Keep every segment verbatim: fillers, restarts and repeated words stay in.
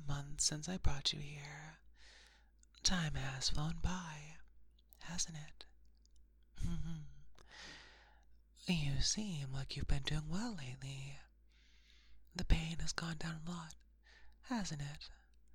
months since I brought you here. Time has flown by, hasn't it? You seem like you've been doing well lately. The pain has gone down a lot, hasn't it?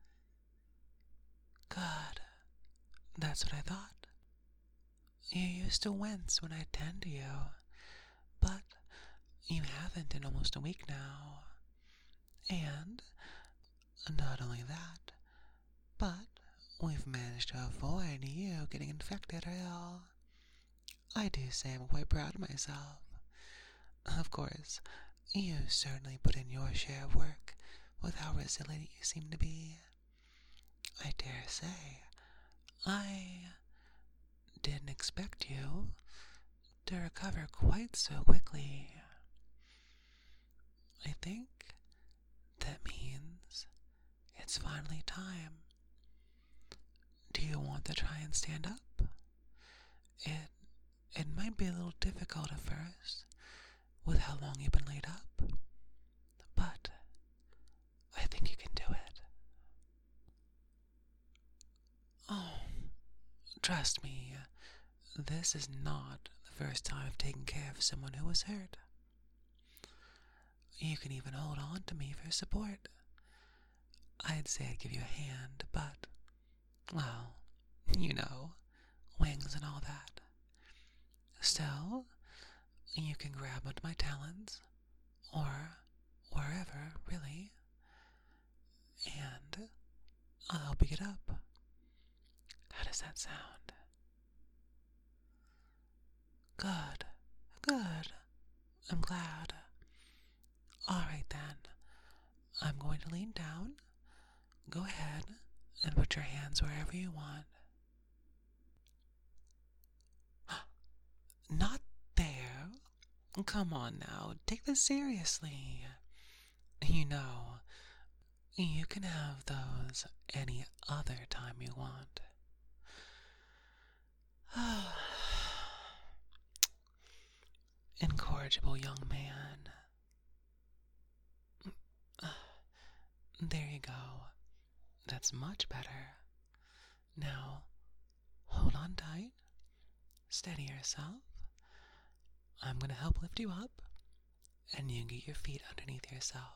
Good. That's what I thought. You used to wince when I tend to you, but you haven't in almost a week now. And not only that, but we've managed to avoid you getting infected or ill. I do say I'm quite proud of myself. Of course, you certainly put in your share of work with how resilient you seem to be. I dare say, I didn't expect you to recover quite so quickly. I think that means it's finally time. Do you want to try and stand up? It it might be a little difficult at first, with how long you've been laid up, but I think you can do it. Oh, trust me, this is not the first time I've taken care of someone who was hurt. You can even hold on to me for support. I'd say I'd give you a hand, but, well, you know, wings and all that. Still, you can grab onto my talons, or wherever, really, and I'll help you get up. How does that sound? Good, good. I'm glad. Alright then, I'm going to lean down. Go ahead and put your hands wherever you want. Not there. Come on now, take this seriously. You know, you can have those any other time you want. Incorrigible young man. There you go. That's much better. Now, hold on tight. Steady yourself. I'm going to help lift you up, and you get your feet underneath yourself.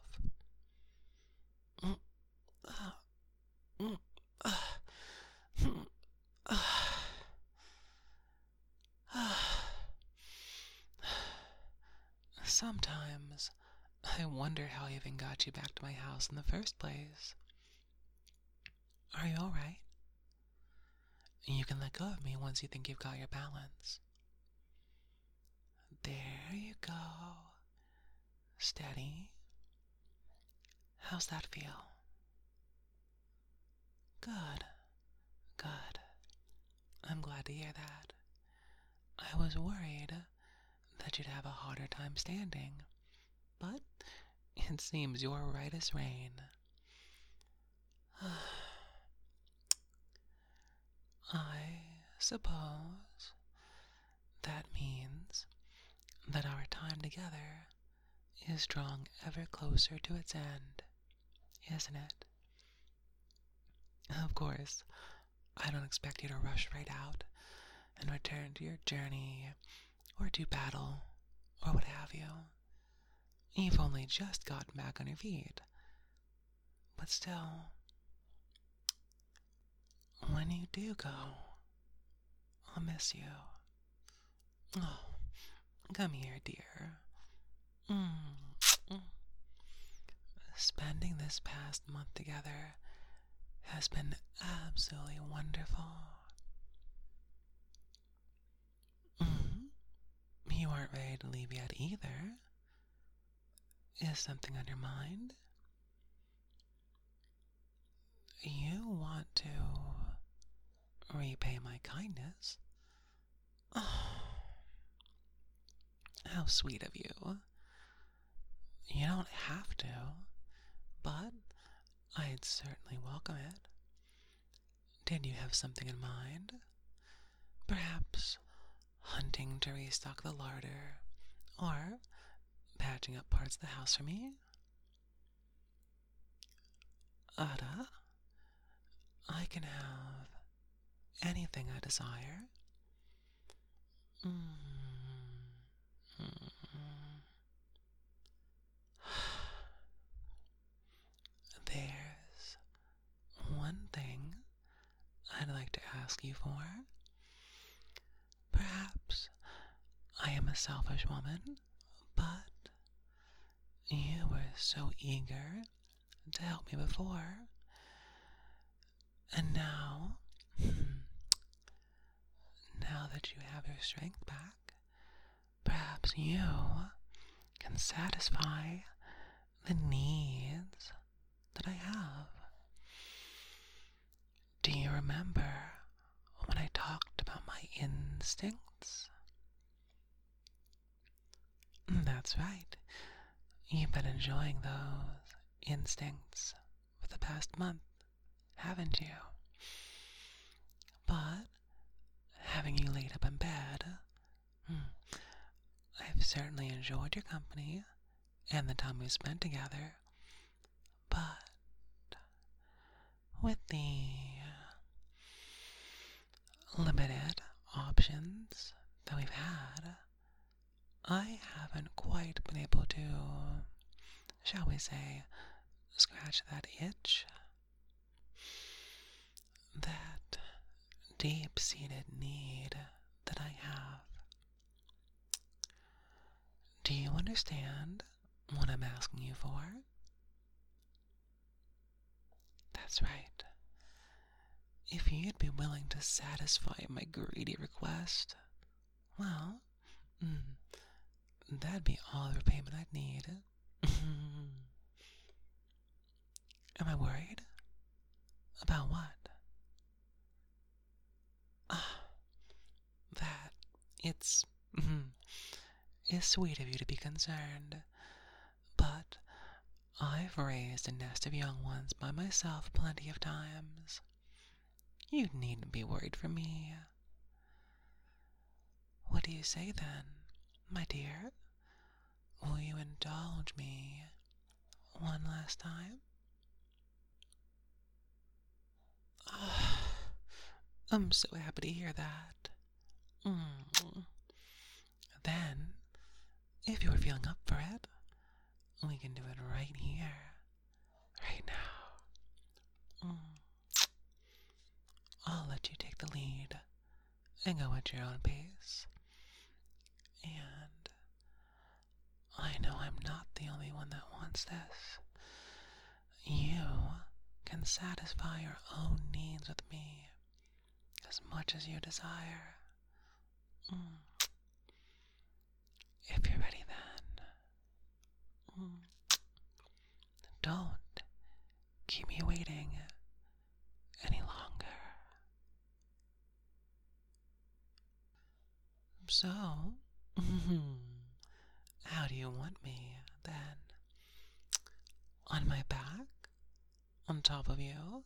Sometimes I wonder how I even got you back to my house in the first place. Are you alright? You can let go of me once you think you've got your balance. There you go. Steady. How's that feel? Good. Good. I'm glad to hear that. I was worried that you'd have a harder time standing, but it seems you're right as rain. I suppose that means that our time together is drawing ever closer to its end, isn't it? Of course, I don't expect you to rush right out and return to your journey or do battle or what have you. You've only just gotten back on your feet. But still, when you do go, I'll miss you. Oh, come here, dear. Mm. Spending this past month together has been absolutely wonderful. Mm. You aren't ready to leave yet either. Is something on your mind? You want to repay my kindness? Oh, how sweet of you. You don't have to, but I'd certainly welcome it. Did you have something in mind? Perhaps hunting to restock the larder, or patching up parts of the house for me? Ada, I can have anything I desire. Mm. Mm. There's one thing I'd like to ask you for. Perhaps I am a selfish woman, but you were so eager to help me before. And now, now that you have your strength back, perhaps you can satisfy the needs that I have. Do you remember when I talked about my instincts? That's right. You've been enjoying those instincts for the past month, haven't you? But having you laid up in bed, hmm, I've certainly enjoyed your company and the time we spent together. But with the limited options that we've had, I haven't quite been able to, shall we say, scratch that itch. That deep-seated need that I have. Do you understand what I'm asking you for? That's right. If you'd be willing to satisfy my greedy request, well, mm, that'd be all the repayment I'd need. Am I worried? About what? Ah, that it's it's sweet of you to be concerned, but I've raised a nest of young ones by myself plenty of times. You needn't be worried for me. What do you say then, my dear? Will you indulge me one last time? Oh, I'm so happy to hear that. Mm. Then, if you're feeling up for it, we can do it right here, right now. Mm. I'll let you take the lead and go at your own pace. And I know I'm not the only one that wants this. You can satisfy your own needs with me as much as you desire. Mm. If you're ready then, mm. Don't keep me waiting any longer. So, how do you want me then? On my back? On top of you?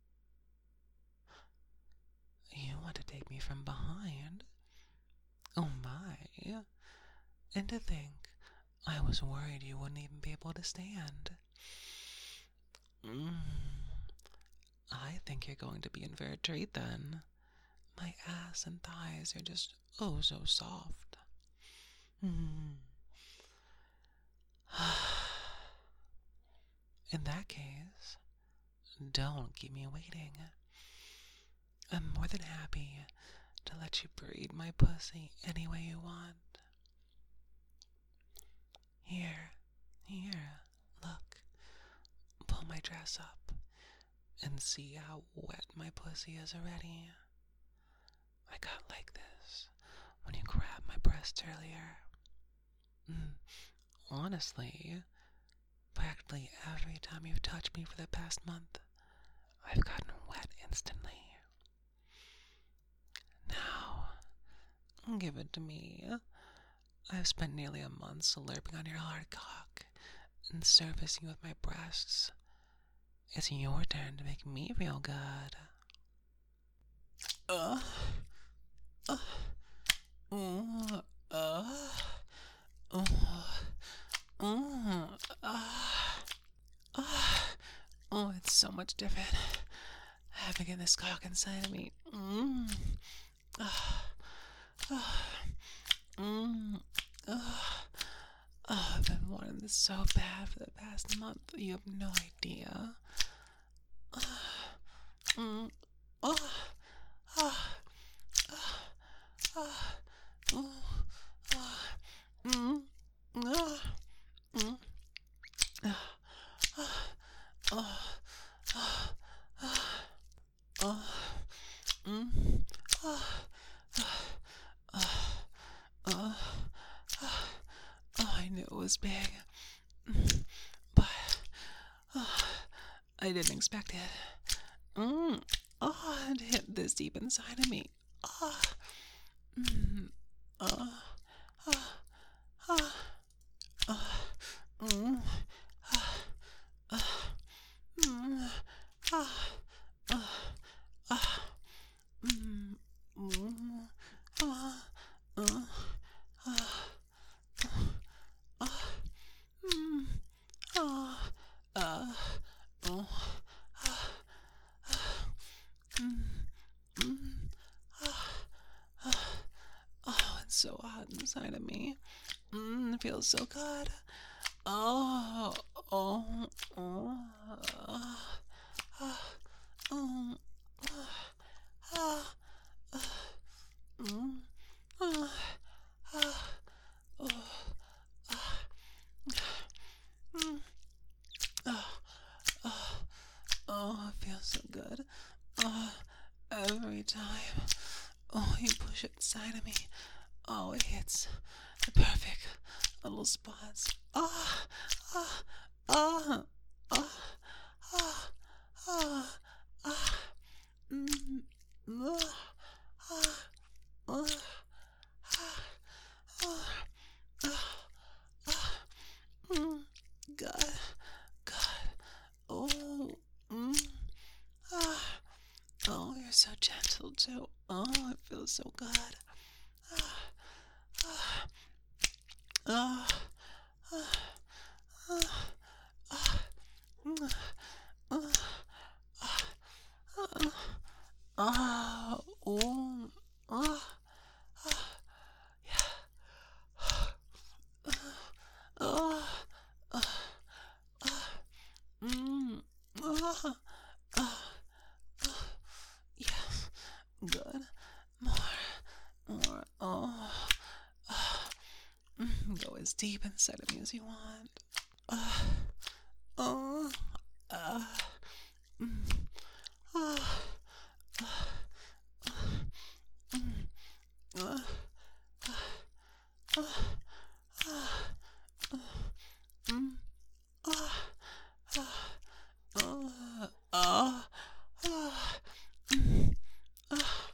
You want to take me from behind? Oh my. And to think, I was worried you wouldn't even be able to stand. Mm. I think you're going to be in for a treat then. My ass and thighs are just oh so soft. Mm. In that case, don't keep me waiting. I'm more than happy to let you breed my pussy any way you want. Here, here, look. Pull my dress up and see how wet my pussy is already. I got like this when you grabbed my breast earlier. Mm, honestly, practically every time you've touched me for the past month, I've gotten wet instantly. Now, give it to me. I've spent nearly a month slurping on your hard cock and surfacing with my breasts. It's your turn to make me feel good. Uh, uh, uh, uh, uh, uh, uh, uh, Oh, it's so much different having this cock inside of me. Mm. Oh, oh, mm. Oh, oh, I've been wanting this so bad for the past month. You have no idea. Oh, mm. Oh, oh, oh, oh, oh, oh, mm. Oh, mm. Oh, oh, oh, oh, oh, mm. Oh, oh, oh, oh, oh, I knew it was big, but oh, I didn't expect it. Mm. Oh, it hit this deep inside of me. Oh, mm. Oh, oh, oh, oh, mm. Oh, oh, mm. Oh, oh, oh, mm. Mm. Oh, oh, oh, oh, mm. Oh, uh, oh, oh, mm. Mm. Oh, oh, oh, it's so hot inside of me. Mm, it feels so good. Oh, oh, oh, oh, oh, oh, oh, oh, mm, oh, oh, oh, mm, oh, oh, oh, it feels so good. Oh, every time. Oh, you push it inside of me. Oh, it hits the perfect little spots. Oh, oh, oh, oh, oh, oh, oh, mm, oh, oh, oh, oh, oh, oh, mm, God, God, oh, mm, ah, oh, you're so gentle too. Oh, it feels so good. Ah, ah, ah, ah, ah, ah, mm, ah, ah, ah, oh, ah, ah, yeah, ah, ah, ah, mm, ah, ah, yes, good, more, more, oh, ah, mm, go as deep inside of me as you want, ah, oh, ah, mm, ah, ah, mm, ah, ah, ah, mm, ah, ah, ah, ah, ah, mm, ah,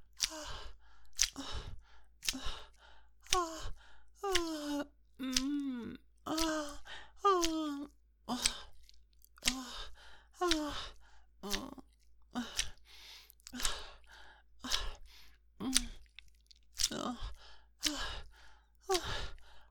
ah, ah, mm, ah, ah, ah, ah, ah, ah, mm, ah, ah, ah,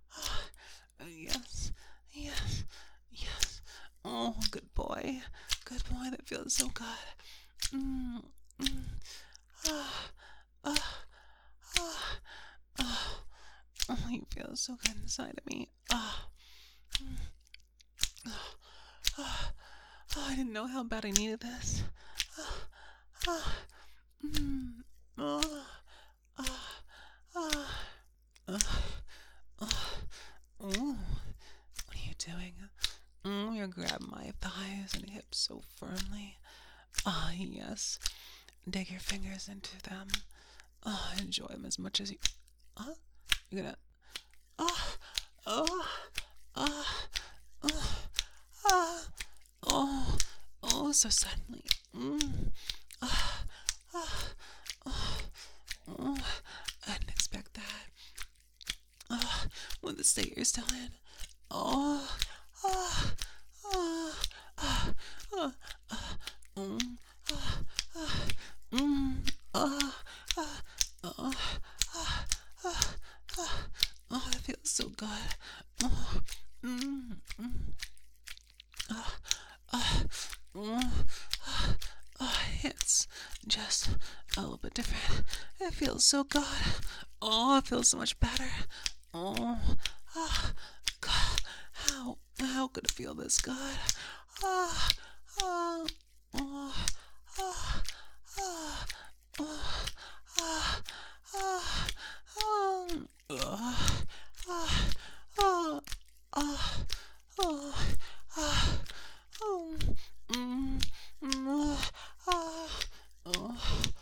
yes, yes, yes. Oh, good boy, good boy. That feels so good. Mm, mm, ah, ah, ah, ah. Oh, you feel so good inside of me. Ah, mm, ah, ah. Oh, I didn't know how bad I needed this. Ah, ah, mm, ah, ah, ah, ah, ah. Oh, what are you doing? Oh, you're grabbing my thighs and hips so firmly. Ah, yes. Dig your fingers into them. Ah, enjoy them as much as you. Huh? You're gonna. Ah, oh, ah, ah, ah, oh, oh, so suddenly. Mm. Ah, ah, ah, oh, I didn't expect that. Ah, with the state you're still in. Oh, ah, ah, ah, ah, ah, mm, ah, ah, mm, ah, ah, ah, ah, ah, ah. Oh, that feels so good. Oh, mm, mm, ah, ah, Mm, uh, it's just a little bit different. It feels so good. Oh, it feels so much better. Oh, ah, God, how how could it feel this good? Ah, ah, oh, ah, ah, oh, ah, ah, um, ah, ah, ah, ah, ah, ah, um, mm, mm, ah, oh,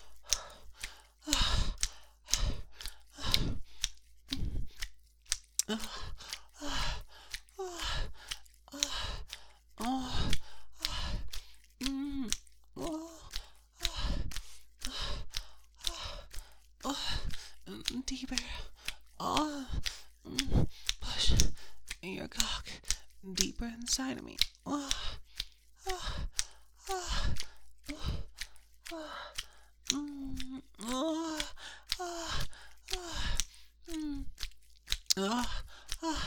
oh, mm, oh, oh, mm, deeper. Oh, mm, push your cock deeper inside of me. Oh, oh, oh, mm, oh, oh, oh, mm, oh, oh,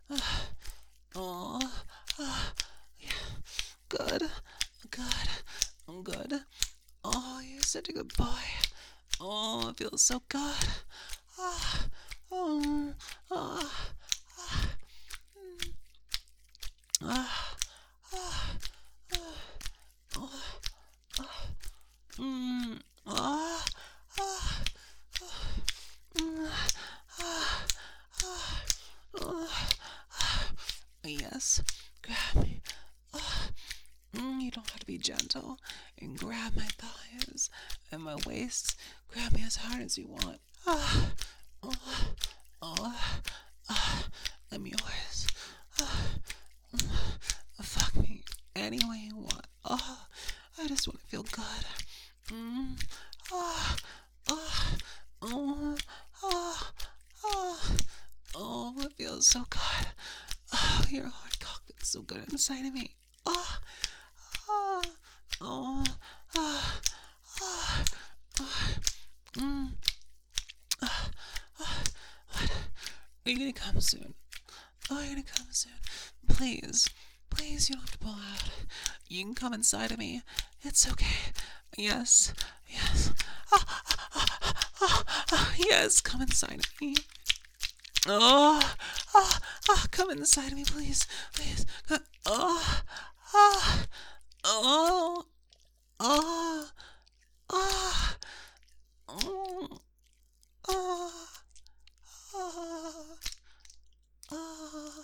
oh, oh, yeah. Good, good, good. Oh, you're such a good boy. Oh, it feels so good. Ah, oh, ah, ah, mm, ah, ah, ah, ah, mm, ah, ah, mm, ah, ah, ah. Yes, grab me. Ah, mm, you don't have to be gentle and grab my thighs and my waist. Grab me as hard as you want. Ah, oh, oh, ah, I'm yours. Ah, mm, fuck me any way you want. Oh, I just want to feel good. Mm, ah, ah, oh, ah, ah, oh, it feels so good. Oh, your hard cock feels so good inside of me. Oh, oh, oh, ah, ah, ah, mm, ah, ah. What? Are you gonna come soon? Oh, you're gonna come soon. Please, please, you don't have to pull out. You can come inside of me. It's okay. Yes, yes. Ah, ah, ah, ah, ah, yes, come inside of me. Oh, ah, ah, come inside of me, please, please. Come. Oh, ah, oh, oh, ah, oh, ah, ah, ah,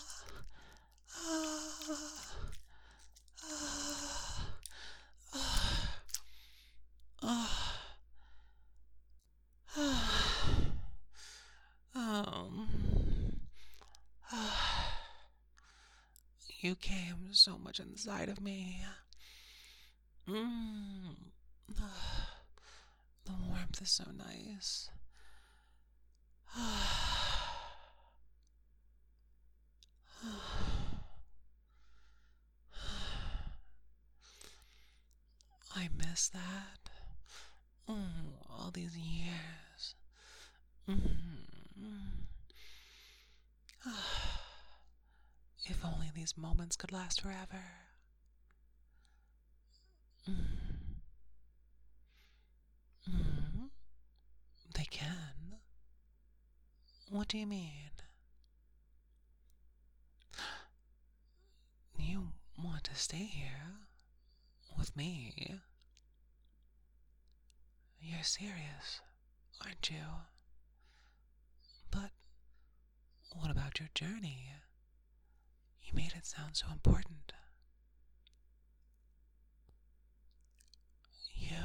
ah, ah. Um, you came so much inside of me. Mm. The warmth is so nice. I miss that. Mm, all these years. Mm. If only these moments could last forever. Mm. Mm. They can. What do you mean? You want to stay here with me? You're serious, aren't you? But what about your journey? You made it sound so important. You.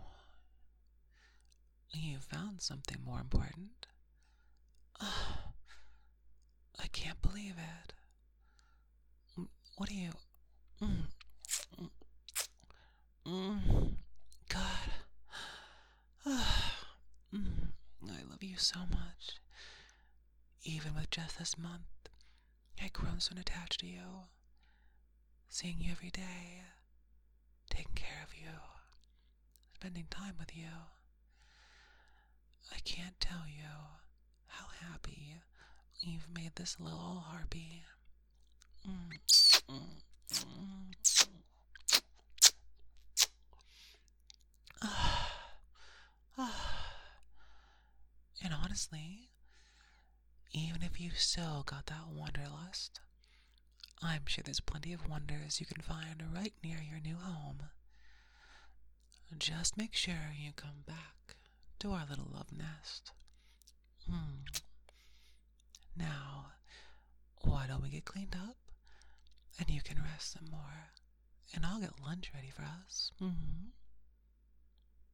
You found something more important. Oh, I can't believe it. What do you. Mm, mm, mm, God. Mm, I love you so much. Even with just this month, I've grown so attached to you. Seeing you every day, taking care of you, spending time with you. I can't tell you how happy you've made this little harpy. Mm, mm, mm. And honestly, even if you still got that wanderlust, I'm sure there's plenty of wonders you can find right near your new home. Just make sure you come back to our little love nest. Hmm. Now, why don't we get cleaned up, and you can rest some more, and I'll get lunch ready for us. Mm-hmm.